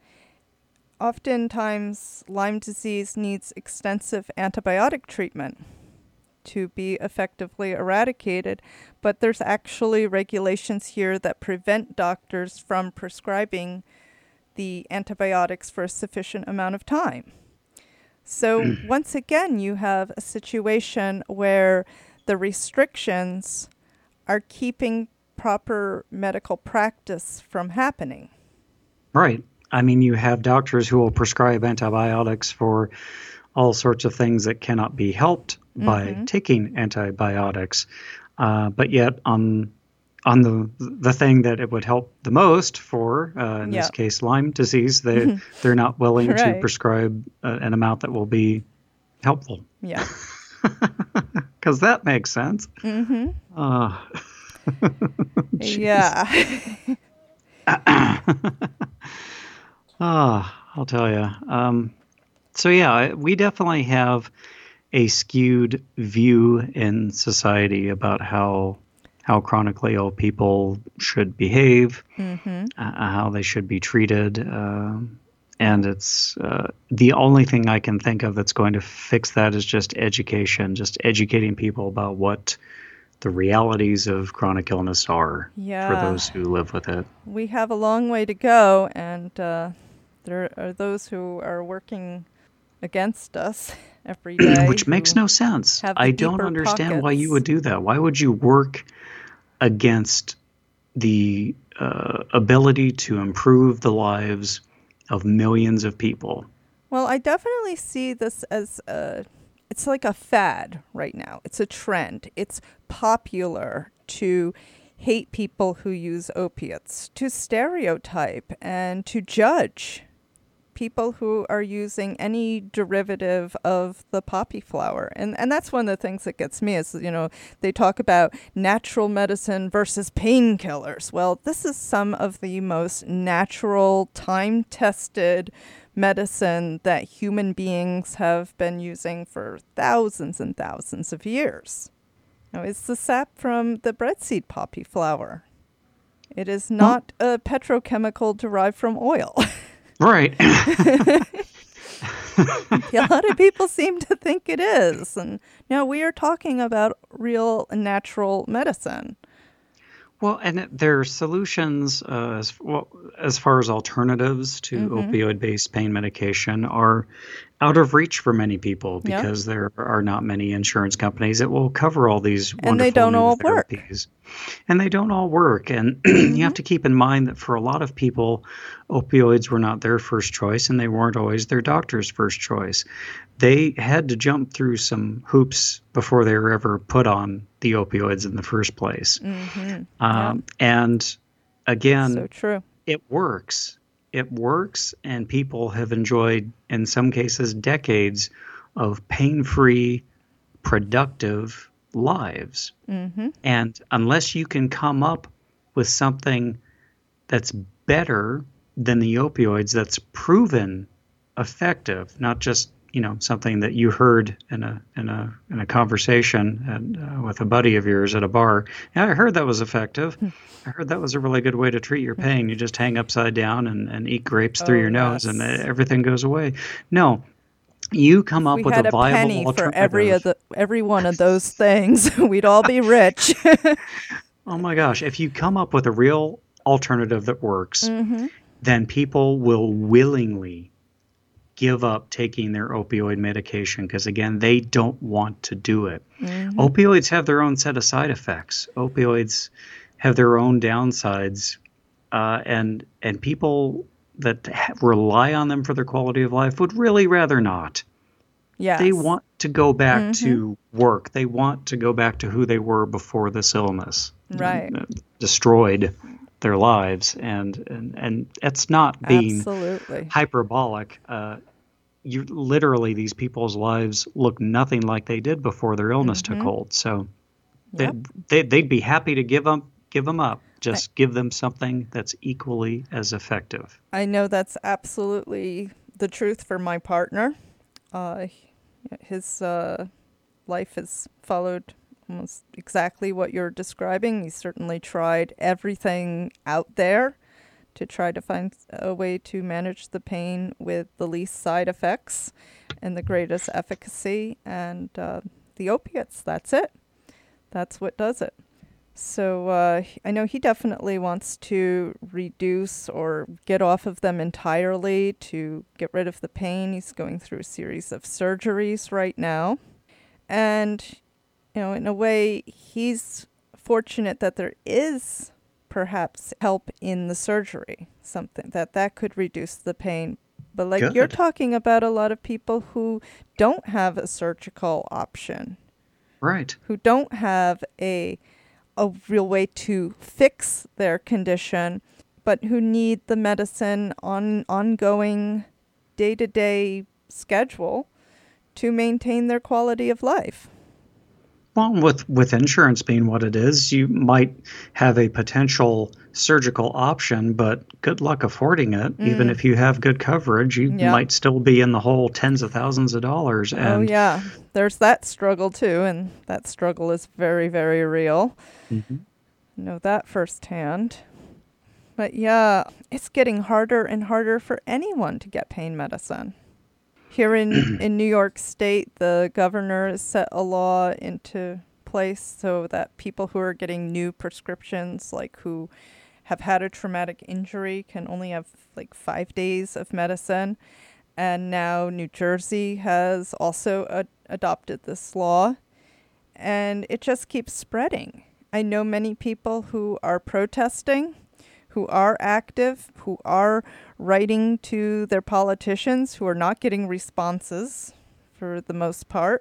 Oftentimes, Lyme disease needs extensive antibiotic treatment to be effectively eradicated, but there's actually regulations here that prevent doctors from prescribing the antibiotics for a sufficient amount of time. So once again, you have a situation where the restrictions are keeping proper medical practice from happening. Right. I mean, you have doctors who will prescribe antibiotics for all sorts of things that cannot be helped by mm-hmm. taking antibiotics. Uh, but yet on on the the thing that it would help the most for, uh, in yep. this case, Lyme disease, they, they're not willing right. to prescribe uh, an amount that will be helpful. Yeah. Because that makes sense. Mm-hmm. Uh, yeah. Ah, I'll tell you. Um, so, yeah, we definitely have a skewed view in society about how how chronically ill people should behave, mm-hmm. uh, how they should be treated. Uh, and it's uh, the only thing I can think of that's going to fix that is just education, just educating people about what the realities of chronic illness are yeah. for those who live with it. We have a long way to go, and uh, there are those who are working against us every day. Which makes no sense. I don't understand pockets. Why you would do that. Why would you work against the uh, ability to improve the lives of millions of people? Well, I definitely see this as a, it's like a fad right now. It's a trend. It's popular to hate people who use opiates, to stereotype and to judge people who are using any derivative of the poppy flower. And and that's one of the things that gets me is, you know, they talk about natural medicine versus painkillers. Well, this is some of the most natural, time-tested medicine that human beings have been using for thousands and thousands of years. Now, it's the sap from the breadseed poppy flower. It is not huh? a petrochemical derived from oil. Right. A lot of people seem to think it is. And no, we are talking about real natural medicine. Well, and there are solutions uh, as, well, as far as alternatives to mm-hmm. opioid-based pain medication are out of reach for many people because yep. there are not many insurance companies that will cover all these wonderful and they don't new all therapies. Work. And they don't all work. And mm-hmm. you have to keep in mind that for a lot of people, opioids were not their first choice, and they weren't always their doctor's first choice. They had to jump through some hoops before they were ever put on the opioids in the first place. Mm-hmm. Um, yeah. And again, so true. It works. It works, and people have enjoyed, in some cases, decades of pain-free, productive lives. Mm-hmm. And unless you can come up with something that's better than the opioids, that's proven effective, not just, you know, something that you heard in a in a in a conversation and, uh, with a buddy of yours at a bar. Yeah, I heard that was effective. I heard that was a really good way to treat your pain. You just hang upside down and, and eat grapes through oh, your nose, yes. and everything goes away. No, you come If up we with had a a viable penny for alternative. every of the every one of those things, we'd all be rich. Oh my gosh, if you come up with a real alternative that works, Mm-hmm. then people will willingly give up taking their opioid medication because, again, they don't want to do it. Mm-hmm. Opioids have their own set of side effects. Opioids have their own downsides, uh, and and people that ha- rely on them for their quality of life would really rather not. Yes. They want to go back Mhm. to work. They want to go back to who they were before this illness Right. uh, destroyed their lives, and and and it's not being Absolutely. hyperbolic. Uh, you literally, these people's lives look nothing like they did before their illness Mhm. took hold. So they, Yep. they they'd be happy to give them give them up. Just give them something that's equally as effective. I know that's absolutely the truth for my partner. Uh, his uh, life has followed almost exactly what you're describing. He certainly tried everything out there to try to find a way to manage the pain with the least side effects and the greatest efficacy. And uh, the opiates, that's it. That's what does it. So uh, I know he definitely wants to reduce or get off of them entirely to get rid of the pain. He's going through a series of surgeries right now. And, you know, in a way, he's fortunate that there is perhaps help in the surgery, something that that could reduce the pain. But like you're Good. talking about a lot of people who don't have a surgical option, Right. who don't have a a real way to fix their condition, but who need the medicine on ongoing day-to-day schedule to maintain their quality of life. Well, with with insurance being what it is, you might have a potential surgical option, but good luck affording it. Even Mm. if you have good coverage, you Yeah. might still be in the hole tens of thousands of dollars. Oh, And yeah. There's that struggle, too, and that struggle is very, very real. Mhm. I know that firsthand. But, yeah, it's getting harder and harder for anyone to get pain medicine. Here in, in New York State, the governor has set a law into place so that people who are getting new prescriptions, like who have had a traumatic injury, can only have like five days of medicine. And now New Jersey has also ad- adopted this law. And it just keeps spreading. I know many people who are protesting, who are active, who are writing to their politicians, who are not getting responses for the most part.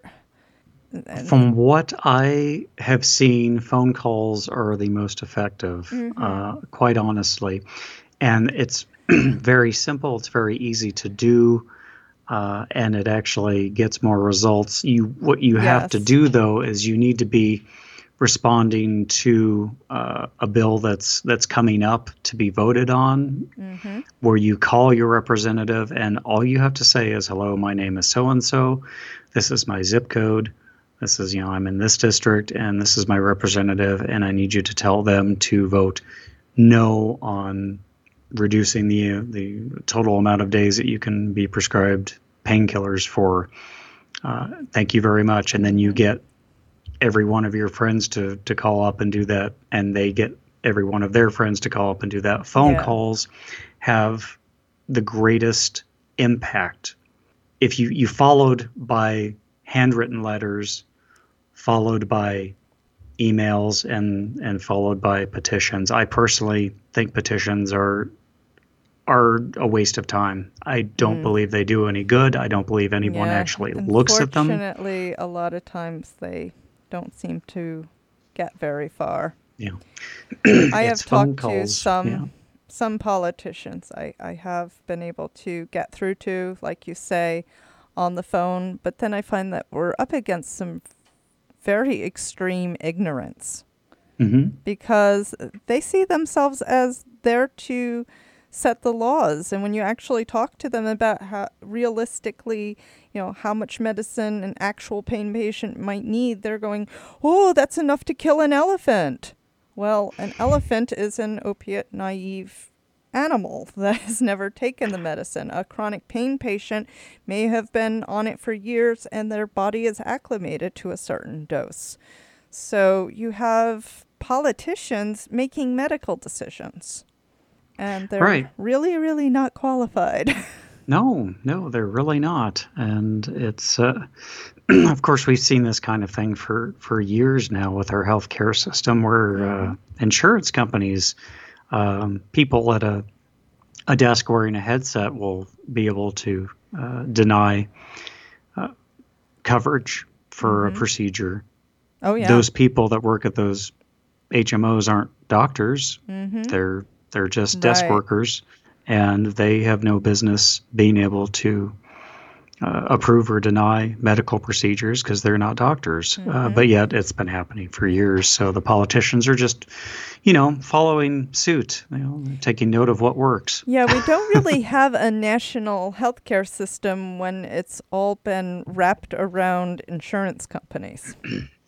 And From what I have seen, phone calls are the most effective, Mhm. uh, quite honestly. And it's very simple. It's very easy to do, uh, and it actually gets more results. You what you have to Yes. do though is you need to be responding to uh, a bill that's that's coming up to be voted on, Mhm. where you call your representative and all you have to say is, hello, my name is so and so, this is my zip code, this is, you know, I'm in this district, and this is my representative, and I need you to tell them to vote no on reducing the the total amount of days that you can be prescribed painkillers for. Uh, thank you very much. And then you get every one of your friends to, to call up and do that, and they get every one of their friends to call up and do that. Phone Yeah. calls have the greatest impact. If you, you followed by handwritten letters, followed by emails, and, and followed by petitions. I personally think petitions are are a waste of time. I don't Mm. believe they do any good. I don't believe anyone Yeah, actually looks at them. Unfortunately, a lot of times they don't seem to get very far. Yeah. I have It's phone talked to calls, some yeah. some politicians I, I have been able to get through to, like you say, on the phone, but then I find that we're up against some very extreme ignorance hmm because they see themselves as there to set the laws. And when you actually talk to them about how realistically, you know, how much medicine an actual pain patient might need, they're going, oh, that's enough to kill an elephant. Well, an elephant is an opiate naive animal that has never taken the medicine. A chronic pain patient may have been on it for years and their body is acclimated to a certain dose. So you have politicians making medical decisions, and they're Right. really, really not qualified. No, no, they're really not. And it's, uh, of course, we've seen this kind of thing for, for years now with our healthcare system where uh, insurance companies, um, people at a, a desk wearing a headset will be able to uh, deny uh, coverage for Mm-hmm. a procedure. Oh, yeah. Those people that work at those H M Os aren't doctors. Mm-hmm. They're they're just desk Right. workers, and they have no business being able to uh, approve or deny medical procedures because they're not doctors. Mm-hmm. Uh, but yet it's been happening for years. So the politicians are just, you know, following suit, you know, taking note of what works. Yeah, we don't really have a national healthcare system when it's all been wrapped around insurance companies.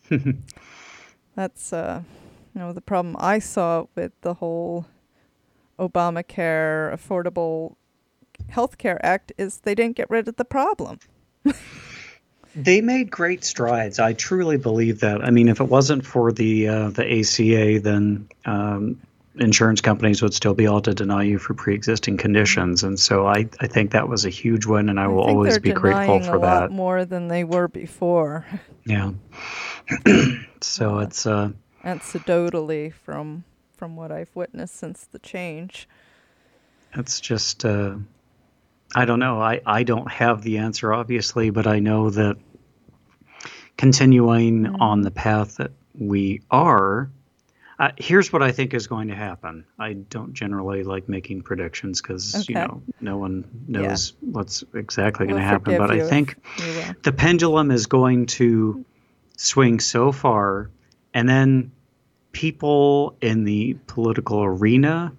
That's, uh, you know, the problem I saw with the whole Obamacare Affordable Healthcare Act is they didn't get rid of the problem. They made great strides. I truly believe that. I mean, if it wasn't for the uh, the A C A, then um, insurance companies would still be able to deny you for pre-existing conditions. And so I, I think that was a huge win, and I, I will think always they're be grateful denying for a lot that. more than they were before. Yeah. So it's uh, Anecdotally, from from what I've witnessed since the change. it's just uh, I don't know. I, I don't have the answer, obviously, but I know that continuing Mm-hmm. on the path that we are. Uh, here's what I think is going to happen. I don't generally like making predictions because, you Okay. know, no one knows what's exactly We'll going to happen. forgive But you I if think you will. the pendulum is going to swing so far, and then people in the political arena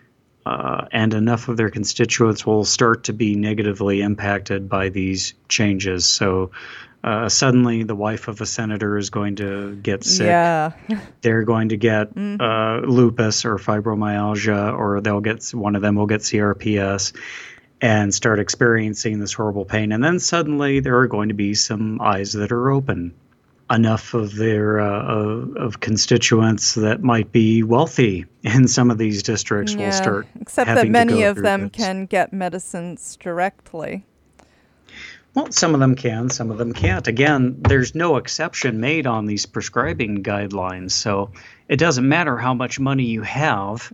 uh, and enough of their constituents will start to be negatively impacted by these changes. So uh, suddenly the wife of a senator is going to get sick. Yeah. They're going to get uh, lupus or fibromyalgia, or they'll get one of them will get C R P S and start experiencing this horrible pain. And then suddenly there are going to be some eyes that are open. Enough of their uh, of, of constituents that might be wealthy in some of these districts will start Except that having to many go of through them this. can get medicines directly. Well, some of them can, some of them can't. Again, there's no exception made on these prescribing guidelines, so it doesn't matter how much money you have.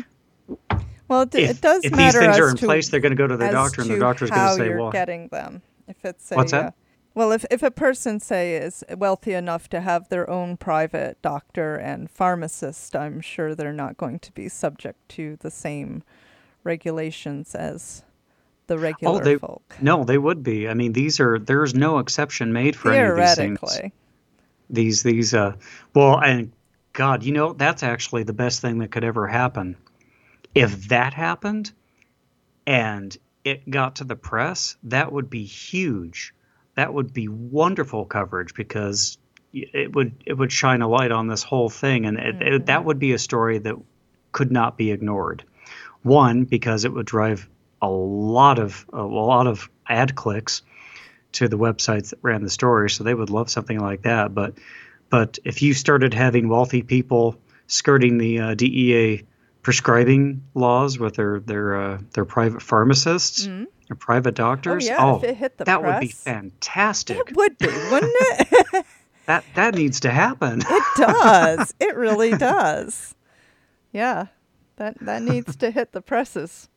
Well, it, If, it does if these matter things as are in to, place, they're going to go to the as doctor, and the to doctor's going how to say, you're well, getting them. If it's a, What's that? uh, well, if if a person, say, is wealthy enough to have their own private doctor and pharmacist, I'm sure they're not going to be subject to the same regulations as the regular oh, they, folk. no, they would be. I mean, these are, there's no exception made for any of these things. Theoretically. These, these, uh, well, and God, you know, that's actually the best thing that could ever happen. If that happened and it got to the press, that would be huge. That would be wonderful coverage because it would it would shine a light on this whole thing, and it, it, that would be a story that could not be ignored. One, because it would drive a lot of a lot of ad clicks to the websites that ran the story, so they would love something like that. But but if you started having wealthy people skirting the uh, D E A prescribing laws with their their uh, their private pharmacists, their private doctors, Oh, yeah, if it hit the that would be press. fantastic. It would be, wouldn't it? That that needs to happen. It does. It really does. Yeah. That that needs to hit the presses.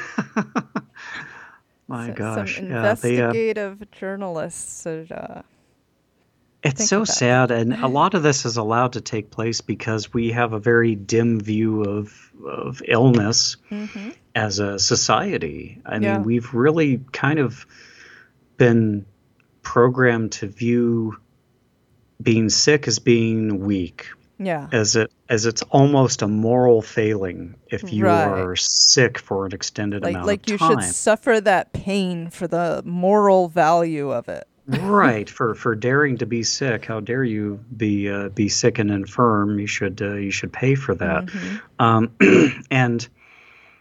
My So- gosh, Some yeah, they, uh, investigative journalists should, uh, it's think so about sad, and a lot of this is allowed to take place because we have a very dim view of of illness as a society. I Yeah. mean, we've really kind of been programmed to view being sick as being weak, yeah. as it as it's almost a moral failing if you Right. are sick for an extended Like amount like of you time. should suffer that pain for the moral value of it. Right, for for daring to be sick. How dare you be uh, be sick and infirm? You should uh, you should pay for that. Um, and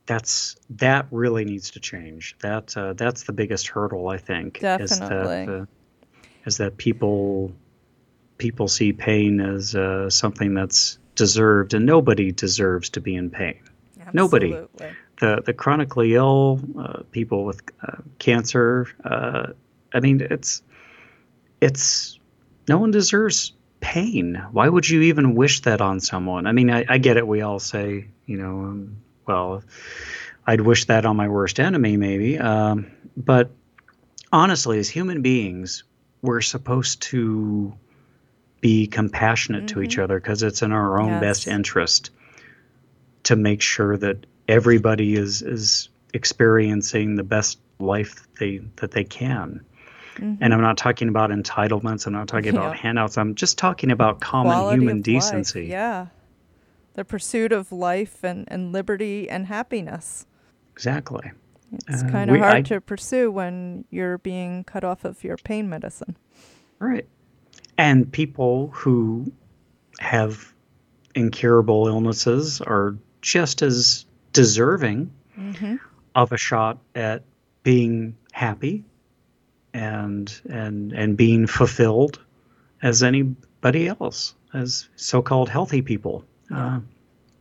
that's that really needs to change. That uh, that's the biggest hurdle, I think. Definitely. Is that, uh, is that people people see pain as uh, something that's deserved, and nobody deserves to be in pain. Absolutely. Nobody. The the chronically ill, uh, people with uh, cancer. Uh, I mean, it's it's no one deserves pain. Why would you even wish that on someone? I mean, I, I get it. We all say, you know, um, well, I'd wish that on my worst enemy, maybe. Um, but honestly, as human beings, we're supposed to be compassionate mm-hmm. to each other because it's in our own yes. best interest to make sure that everybody is is experiencing the best life that they that they can. Mm-hmm. And I'm not talking about entitlements. I'm not talking yeah. about handouts. I'm just talking about common Quality human of decency. Life. Yeah. The pursuit of life and, and liberty and happiness. Exactly. It's uh, kind of we, hard I, to pursue when you're being cut off of your pain medicine. Right. And people who have incurable illnesses are just as deserving mm-hmm. of a shot at being happy and and and being fulfilled as anybody else, as so-called healthy people. Yeah. Uh,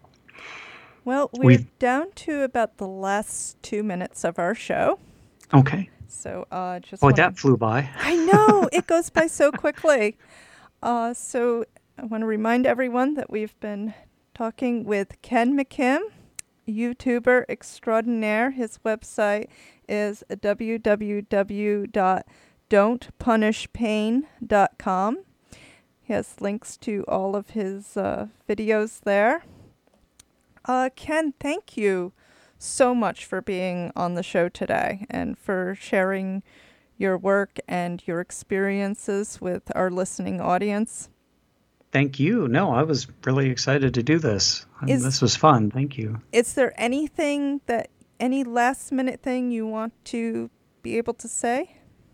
well, we're we've, down to about the last two minutes of our show. Okay. So uh, just oh, wanna, that flew by. I know it goes by so quickly. Uh, so I want to remind everyone that we've been talking with Ken McKim, YouTuber extraordinaire. His website is w w w dot don't punish pain dot com. He has links to all of his uh, videos there. Uh, Ken, thank you so much for being on the show today and for sharing your work and your experiences with our listening audience. Thank you. No, I was really excited to do this. Is, this was fun. Thank you. Is there anything that, any last minute thing you want to be able to say?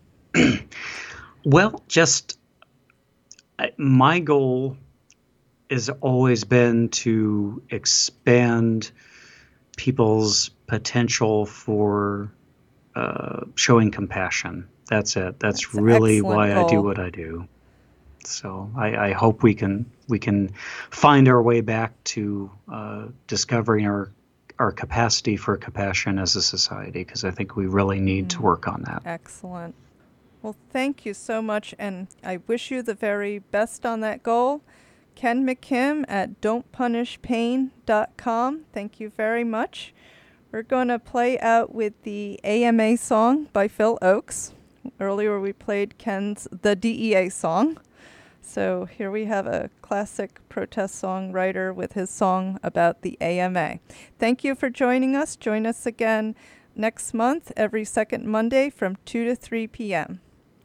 Well, just uh, my goal has always been to expand people's potential for uh, showing compassion. That's it. That's, That's really why goal. I do what I do. So I, I hope we can we can find our way back to uh, discovering our our capacity for compassion as a society, because I think we really need mm. to work on that. Excellent. Well, thank you so much, and I wish you the very best on that goal. Ken McKim at don't punish pain dot com. Thank you very much. We're going to play out with the A M A song by Phil Ochs. Earlier we played Ken's The D E A song. So here we have a classic protest songwriter with his song about the A M A. Thank you for joining us. Join us again next month, every second Monday from two to three p.m.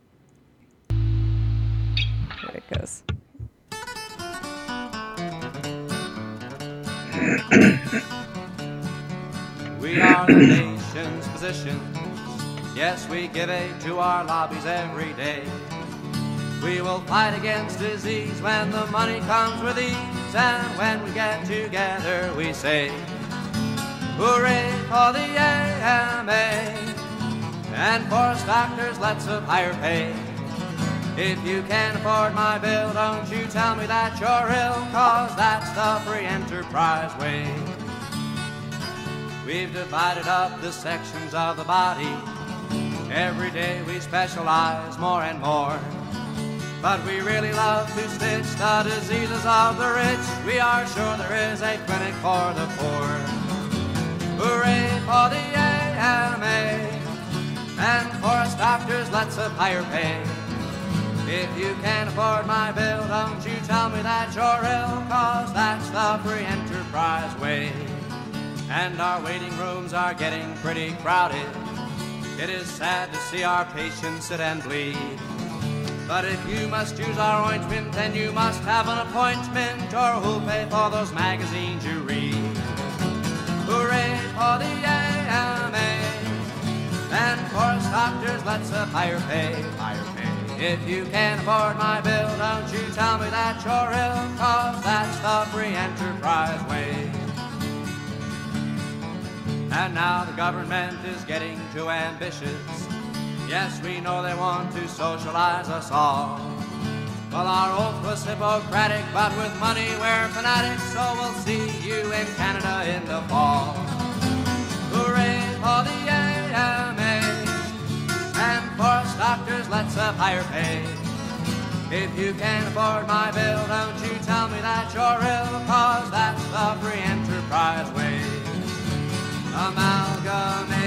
There it goes. We are the nation's physicians. Yes, we give aid to our lobbies every day. We will fight against disease when the money comes with ease, and when we get together we say, hooray for the A M A, and for us doctors let's have higher pay. If you can't afford my bill, don't you tell me that you're ill, 'cause that's the free enterprise way. We've divided up the sections of the body. Every day we specialize more and more. But we really love to stitch the diseases of the rich. We are sure there is a clinic for the poor. Hooray for the A M A, and for us doctors let's have higher pay. If you can't afford my bill, don't you tell me that you're ill, 'cause that's the free enterprise way. And our waiting rooms are getting pretty crowded. It is sad to see our patients sit and bleed. But if you must use our ointment, then you must have an appointment, or who'll pay for those magazines you read? Hooray for the A M A, and for us doctors let's have higher pay, higher pay. If you can't afford my bill, don't you tell me that you're ill, 'cause that's the free enterprise way. And now the government is getting too ambitious. Yes, we know they want to socialize us all. Well, our oath was Hippocratic, but with money we're fanatics, so we'll see you in Canada in the fall. Hooray for the A M A, and for us doctors, let's have higher pay. If you can't afford my bill, don't you tell me that you're ill, cause that's the free enterprise way. Amalgamate.